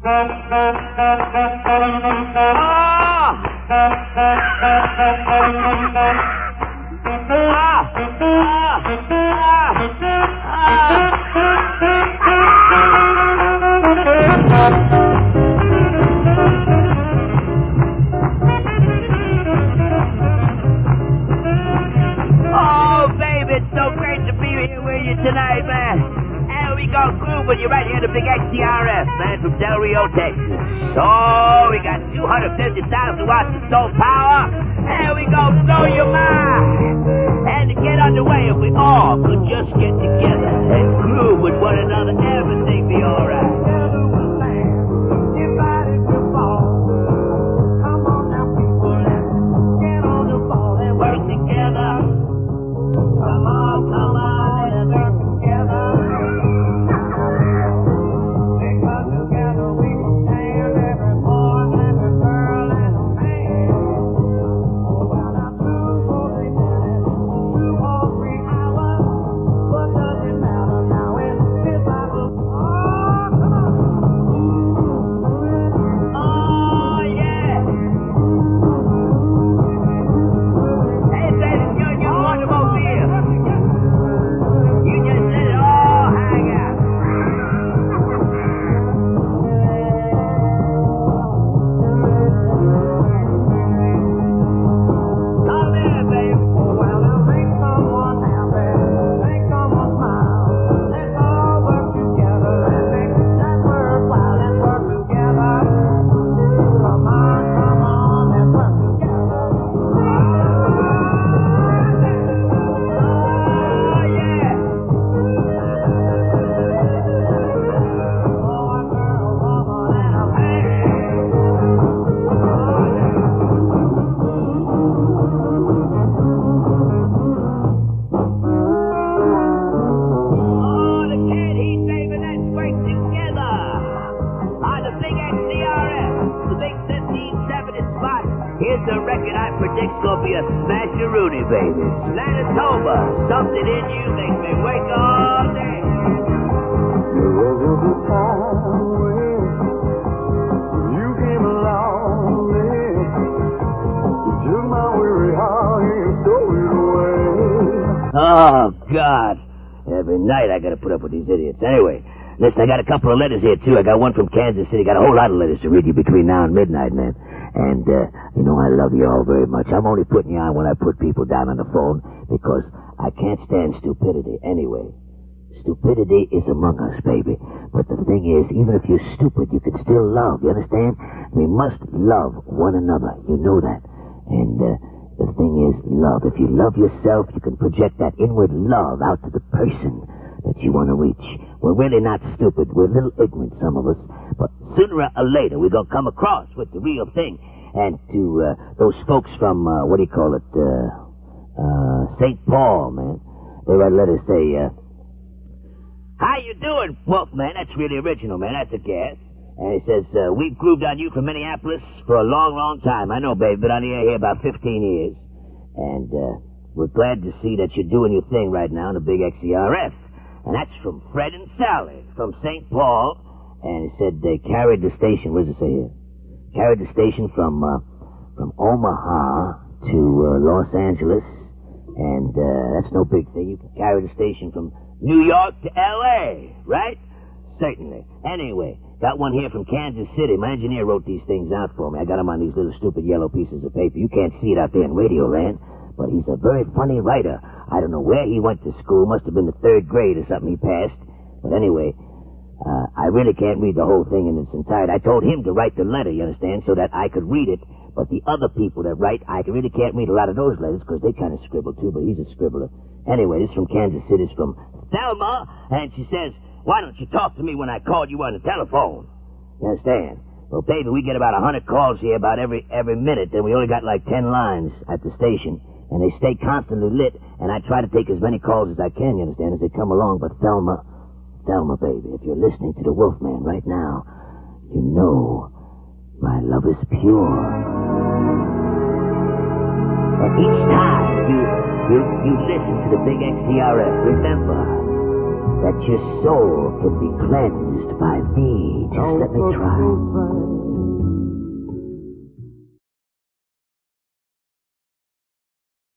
Oh, baby, it's so great to be here with you tonight, man. And we go grooving you right here at the big XCRF, man, from Del Rio, Texas. Oh, we got 250,000 watts of soul power, and we go blow your mind. And to get underway, if we all could just get together and groove with one another, everything be alright. Here's a record I predict's gonna be a smash-a-rooney, baby. Manitoba, something in you makes me wake all day. There was a time when you came along, man. You took my weary heart and stole it away. Oh, God. Every night I gotta put up with these idiots. Anyway, listen, I got a couple of letters here, too. I got one from Kansas City. Got a whole lot of letters to read you between now and midnight, man. And, you know, I love you all very much. I'm only putting you on when I put people down on the phone because I can't stand stupidity anyway. Stupidity is among us, baby. But the thing is, even if you're stupid, you can still love. You understand? We must love one another. You know that. And, the thing is, love. If you love yourself, you can project that inward love out to the person that you want to reach. We're really not stupid. We're a little ignorant, some of us. But sooner or later, we're going to come across with the real thing. And to those folks from, St. Paul, man, they write letters say, how you doing, Wolfman? That's really original, man. That's a guess. And he says, we've grooved on you from Minneapolis for a long, long time. I know, babe, been on the air here about 15 years. And we're glad to see that you're doing your thing right now in the big XCRF. And that's from Fred and Sally from St. Paul. And he said they carried the station, what does it say here? Carried the station from Omaha to Los Angeles. And that's no big thing. You can carry the station from New York to L.A., right? Certainly. Anyway, got one here from Kansas City. My engineer wrote these things out for me. I got them on these little stupid yellow pieces of paper. You can't see it out there in Radio Land, but he's a very funny writer. I don't know where he went to school. Must have been the 3rd grade or something he passed. But anyway, I really can't read the whole thing in its entirety. I told him to write the letter, you understand, so that I could read it. But the other people that write, I really can't read a lot of those letters because they kind of scribble too, but he's a scribbler. Anyway, this is from Kansas City. It's from Thelma, and she says, why don't you talk to me when I called you on the telephone? You understand? Well, baby, we get about 100 calls here about every minute, and we only got like 10 lines at the station. And they stay constantly lit, and I try to take as many calls as I can, you understand, as they come along. But Thelma, baby, if you're listening to the Wolfman right now, you know my love is pure. And each time you listen to the big XCRF, remember, that your soul can be cleansed by me. Just let me try.